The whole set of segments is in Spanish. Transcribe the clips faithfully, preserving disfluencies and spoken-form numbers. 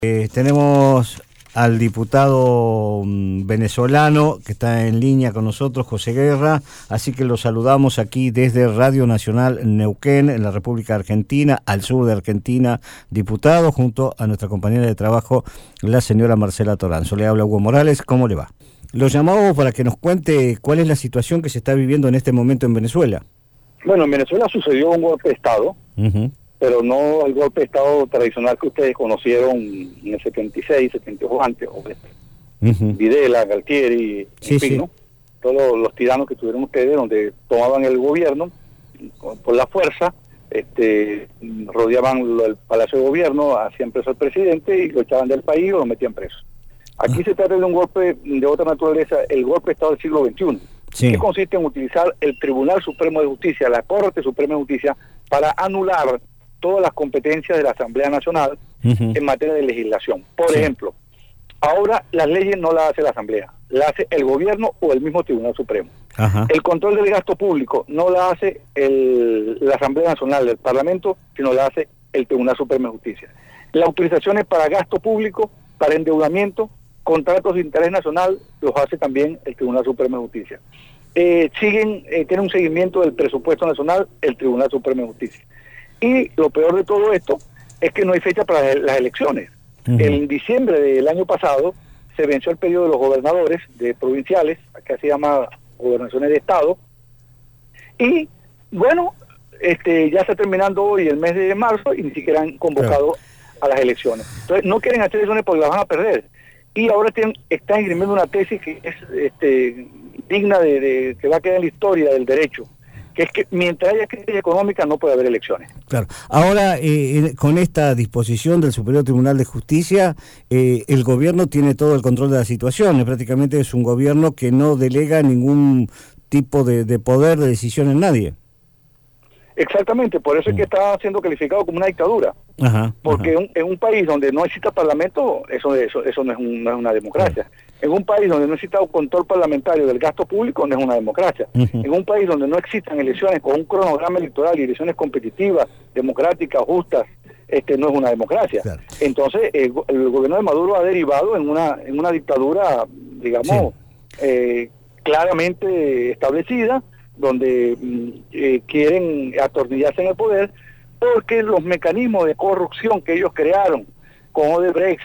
Eh, tenemos al diputado mm, venezolano que está en línea con nosotros, José Guerra, así que lo saludamos aquí desde Radio Nacional Neuquén, en la República Argentina, al sur de Argentina, diputado, junto a nuestra compañera de trabajo, la señora Marcela Toranzo. Le habla Hugo Morales, ¿cómo le va? Lo llamamos para que nos cuente cuál es la situación que se está viviendo en este momento en Venezuela. Bueno, en Venezuela sucedió un golpe de Estado, uh-huh. pero no el golpe de Estado tradicional que ustedes conocieron en el setenta y seis, setenta y ocho antes, o uh-huh. Videla, Galtieri, sí, en fin, sí. ¿no? Todos los, los tiranos que tuvieron ustedes, donde tomaban el gobierno por la fuerza, este, rodeaban el Palacio de Gobierno, hacían preso al presidente y lo echaban del país o lo metían preso. Aquí uh-huh. se trata de un golpe de otra naturaleza, el golpe de Estado del siglo veintiuno. Sí. Que consiste en utilizar el Tribunal Supremo de Justicia, la Corte Suprema de Justicia, para anular todas las competencias de la Asamblea Nacional uh-huh. en materia de legislación. Por sí. ejemplo, ahora las leyes no las hace la Asamblea, las hace el gobierno o el mismo Tribunal Supremo. Uh-huh. El control del gasto público no la hace el, la Asamblea Nacional del Parlamento, sino la hace el Tribunal Supremo de Justicia. Las autorizaciones para gasto público, para endeudamiento, contratos de interés nacional, los hace también el Tribunal Supremo de Justicia. Eh, siguen, eh, tiene un seguimiento del presupuesto nacional el Tribunal Supremo de Justicia. Y lo peor de todo esto es que no hay fecha para las elecciones. Uh-huh. En diciembre del año pasado se venció el periodo de los gobernadores de provinciales, acá se llama gobernaciones de estado, y bueno, este ya está terminando hoy el mes de marzo y ni siquiera han convocado claro. a las elecciones. Entonces no quieren hacer elecciones porque las van a perder. Y ahora tienen, están esgrimiendo una tesis que es este, digna de, de que va a quedar en la historia del derecho, que es que mientras haya crisis económica no puede haber elecciones. Claro. Ahora, eh, con esta disposición del Superior Tribunal de Justicia, eh, el gobierno tiene todo el control de la situación. Prácticamente es un gobierno que no delega ningún tipo de, de poder de decisión en nadie. Exactamente, por eso es que está siendo calificado como una dictadura. Ajá, porque ajá. Un, en un país donde no exista parlamento, eso eso eso no es, un, no es una democracia. Ajá. En un país donde no exista un control parlamentario del gasto público, no es una democracia. Ajá. En un país donde no existan elecciones con un cronograma electoral y elecciones competitivas, democráticas, justas, este no es una democracia. Claro. Entonces, el, el gobierno de Maduro ha derivado en una en una dictadura, digamos, sí. eh, claramente establecida, donde eh, quieren atornillarse en el poder, porque los mecanismos de corrupción que ellos crearon con Odebrecht,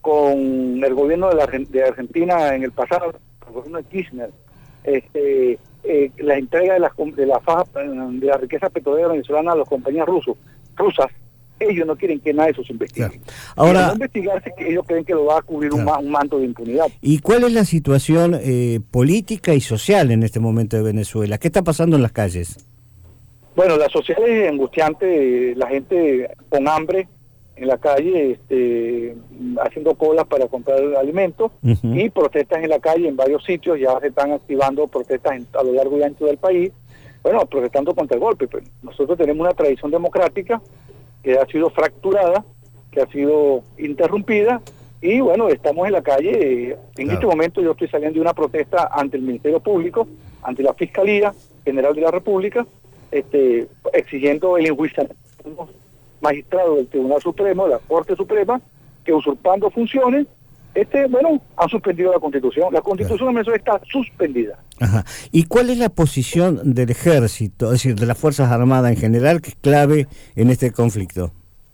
con el gobierno de, la, de Argentina en el pasado, el gobierno de Kirchner, este, eh, la entrega de la, de la faja de la riqueza petrolera venezolana a las compañías rusos, rusas, ellos no quieren que nadie de esos investigue. Claro. Ahora, no investigarse, que ellos creen que lo va a cubrir claro. un, un manto de impunidad. ¿Y cuál es la situación eh, política y social en este momento de Venezuela? ¿Qué está pasando en las calles? Bueno, la social es angustiante, la gente con hambre en la calle, este, haciendo colas para comprar alimentos uh-huh. y protestas en la calle en varios sitios. Ya se están activando protestas en, a lo largo y ancho del país, bueno, protestando contra el golpe. Pues nosotros tenemos una tradición democrática que ha sido fracturada, que ha sido interrumpida, y bueno, estamos en la calle. En claro. este momento yo estoy saliendo de una protesta ante el Ministerio Público, ante la Fiscalía General de la República, este, exigiendo el enjuiciamiento de los magistrados del Tribunal Supremo, de la Corte Suprema, que usurpando funciones, este, bueno, han suspendido la Constitución. La Constitución claro. de Venezuela está suspendida. Ajá. ¿Y cuál es la posición del Ejército, es decir, de las Fuerzas Armadas en general, que es clave en este conflicto?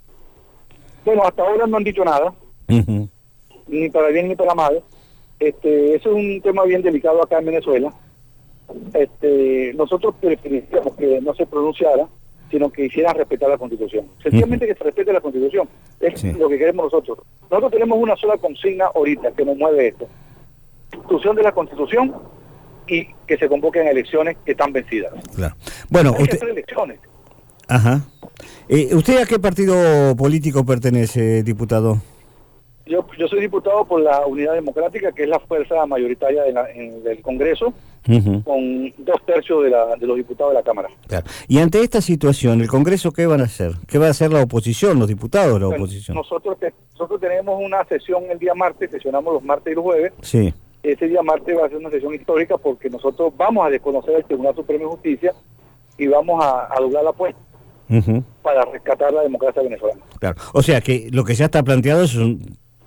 Bueno, hasta ahora no han dicho nada, uh-huh. ni para bien ni para mal. Este, eso es un tema bien delicado acá en Venezuela. Este, nosotros preferíamos que no se pronunciara, sino que hicieran respetar la Constitución. Sencillamente uh-huh. que se respete la Constitución. Es sí. lo que queremos nosotros. Nosotros tenemos una sola consigna ahorita que nos mueve esto. Institución de la Constitución y que se convoquen elecciones que están vencidas. Claro. Bueno, hay usted... que hacer elecciones. Ajá. Eh, ¿Usted a qué partido político pertenece, diputado? Yo, yo soy diputado por la Unidad Democrática, que es la fuerza mayoritaria de la, en, del Congreso, uh-huh. con dos tercios de, la, de los diputados de la Cámara. Claro. Y ante esta situación, ¿el Congreso qué van a hacer? ¿Qué va a hacer la oposición, los diputados de la bueno, oposición? Nosotros, te, nosotros tenemos una sesión el día martes, sesionamos los martes y los jueves. Sí. Ese día martes va a ser una sesión histórica porque nosotros vamos a desconocer el Tribunal Supremo de Justicia y vamos a, a doblar la apuesta. Uh-huh. Para rescatar la democracia venezolana. Claro. O sea que lo que ya está planteado es un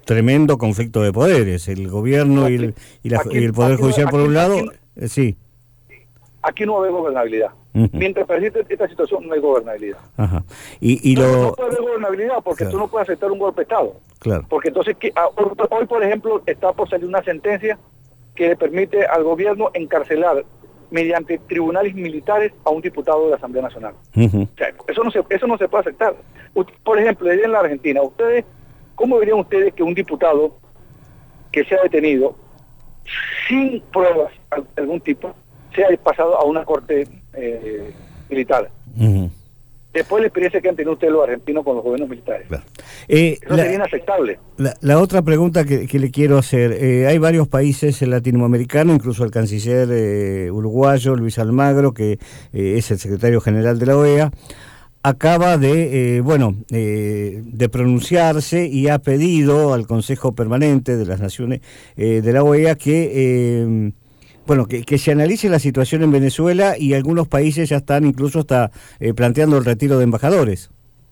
tremendo conflicto de poderes, el gobierno aquí, y, el, y, la, aquí, y el Poder aquí, Judicial aquí, por un lado, aquí, eh, sí. Aquí no va a haber gobernabilidad. Uh-huh. Mientras persiste esta situación no hay gobernabilidad. Ajá. Y, y no, lo... no puede haber gobernabilidad porque claro. tú no puedes aceptar un golpe de Estado. Claro. Porque entonces, que, hoy por ejemplo, está por salir una sentencia que le permite al gobierno encarcelar mediante tribunales militares a un diputado de la Asamblea Nacional. Uh-huh. O sea, eso no se eso no se puede aceptar. Por ejemplo, en la Argentina, ustedes, ¿cómo verían ustedes que un diputado que sea detenido sin pruebas de algún tipo sea pasado a una corte eh, militar? Uh-huh. Después de la experiencia que han tenido ustedes los argentinos con los gobiernos militares. Claro. Eh, Eso la, sería inaceptable. La, la otra pregunta que, que le quiero hacer, eh, hay varios países latinoamericanos, incluso el canciller eh, uruguayo, Luis Almagro, que eh, es el secretario general de la O E A, acaba de, eh, bueno, eh, de pronunciarse y ha pedido al Consejo Permanente de las Naciones eh, de la O E A que... Eh, Bueno, que, que se analice la situación en Venezuela y algunos países ya están incluso hasta eh, planteando el retiro de embajadores.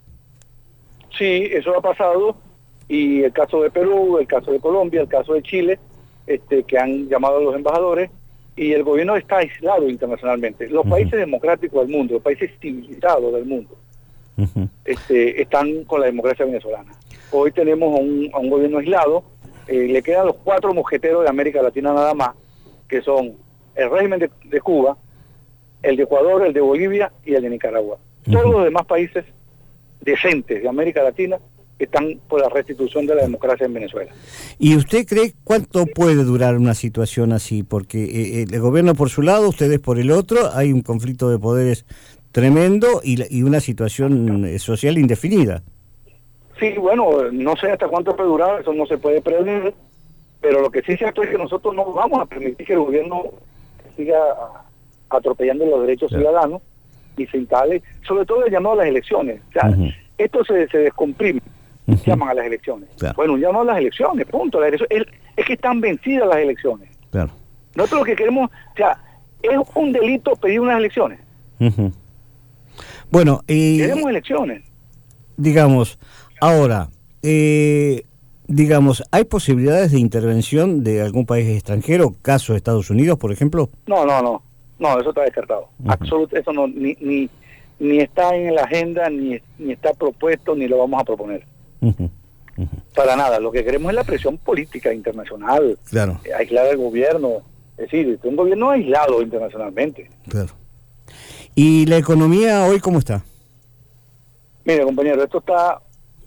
Sí, eso ha pasado, y el caso de Perú, el caso de Colombia, el caso de Chile, este, que han llamado a los embajadores, y el gobierno está aislado internacionalmente. Los uh-huh. países democráticos del mundo, los países civilizados del mundo, uh-huh. este, están con la democracia venezolana. Hoy tenemos a un, a un gobierno aislado, eh, le quedan los cuatro mosqueteros de América Latina nada más, que son el régimen de, de Cuba, el de Ecuador, el de Bolivia y el de Nicaragua. Uh-huh. Todos los demás países decentes de América Latina están por la restitución de la democracia en Venezuela. ¿Y usted cree cuánto puede durar una situación así? Porque eh, el gobierno por su lado, ustedes por el otro, hay un conflicto de poderes tremendo y, y una situación eh, social indefinida. Sí, bueno, no sé hasta cuánto puede durar, eso no se puede prever. Pero lo que sí es cierto es que nosotros no vamos a permitir que el gobierno siga atropellando los derechos sí. ciudadanos y se instale, sobre todo el llamado a las elecciones. O sea, uh-huh. esto se, se descomprime, uh-huh. llaman a las elecciones. Claro. Bueno, un llamado a las elecciones, punto. La elección, es, es que están vencidas las elecciones. Claro. Nosotros lo que queremos, o sea, es un delito pedir unas elecciones. Uh-huh. Bueno, y... queremos elecciones. Digamos, ahora... Eh... Digamos, ¿hay posibilidades de intervención de algún país extranjero, caso de Estados Unidos, por ejemplo? No, no, no, no, eso está descartado. Uh-huh. Absolut, eso no, ni, ni, ni está en la agenda, ni, ni está propuesto, ni lo vamos a proponer. Uh-huh. Uh-huh. Para nada, lo que queremos es la presión política internacional, claro. eh, aislar al gobierno, es decir, un gobierno aislado internacionalmente. Claro. ¿Y la economía hoy cómo está? Mire, compañero, esto está...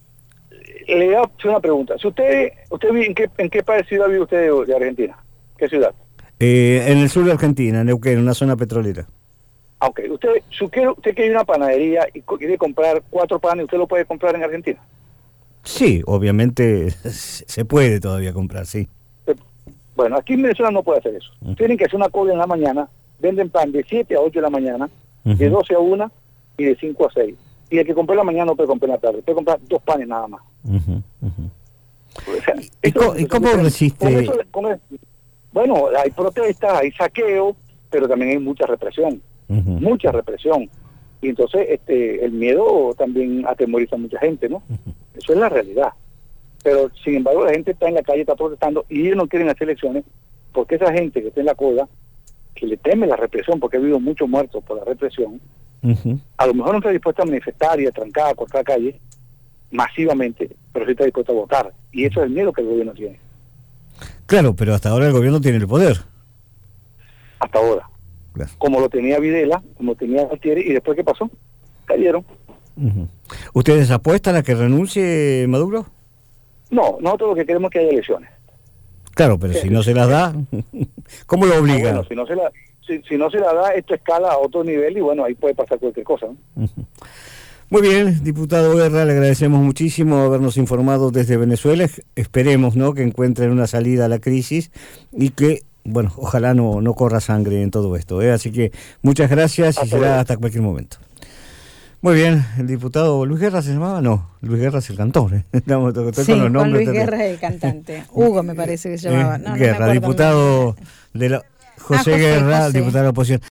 Le voy a hacer una pregunta. Si usted, usted ¿en qué, en qué ciudad vive usted de, de Argentina? ¿Qué ciudad? Eh, en el sur de Argentina, en Neuquén, una zona petrolera. Ah, ok. Usted, si usted, usted quiere una panadería y quiere comprar cuatro panes, ¿usted lo puede comprar en Argentina? Sí, obviamente se puede todavía comprar, sí. Bueno, aquí en Venezuela no puede hacer eso. Uh-huh. Tienen que hacer una cola en la mañana, venden pan de siete a ocho de la mañana, uh-huh. de doce a una y de cinco a seis. Y el que compró en la mañana no puede comprar en la tarde, puede comprar dos panes nada más. Uh-huh, uh-huh. O sea, ¿Y, co ¿y cómo resiste? Con eso, con eso, bueno, hay protestas, hay saqueo, pero también hay mucha represión, uh-huh. mucha represión. Y entonces este el miedo también atemoriza a mucha gente, ¿no? Uh-huh. Eso es la realidad. Pero, sin embargo, la gente está en la calle, está protestando, y ellos no quieren hacer elecciones, porque esa gente que está en la cola, que le teme la represión, porque ha habido muchos muertos por la represión, uh-huh. a lo mejor no está dispuesta a manifestar y a trancar, a cortar calles masivamente, pero sí está dispuesta a votar. Y eso es el miedo que el gobierno tiene. Claro, pero hasta ahora el gobierno tiene el poder. Hasta ahora. Claro. Como lo tenía Videla, como lo tenía Altieri, y después ¿qué pasó? Cayeron. Uh-huh. ¿Ustedes apuestan a que renuncie Maduro? No, nosotros lo que queremos es que haya elecciones. Claro, pero sí. Si no se las da, ¿cómo lo obliga? Ah, bueno, si no se la, si, si no se la da, esto escala a otro nivel y bueno, ahí puede pasar cualquier cosa, ¿no? Uh-huh. Muy bien, diputado Guerra, le agradecemos muchísimo habernos informado desde Venezuela. Esperemos, ¿no?, que encuentren una salida a la crisis y que, bueno, ojalá no, no corra sangre en todo esto, ¿eh? Así que muchas gracias hasta y será luego. Hasta cualquier momento. Muy bien, el diputado Luis Guerra se llamaba, no, Luis Guerra es el cantor, ¿eh? Estamos, sí, con los nombres, Luis Guerra es el cantante. Hugo me parece que se llamaba. No, Guerra, no me diputado de la, José, ah, José Guerra, José. Diputado de la oposición.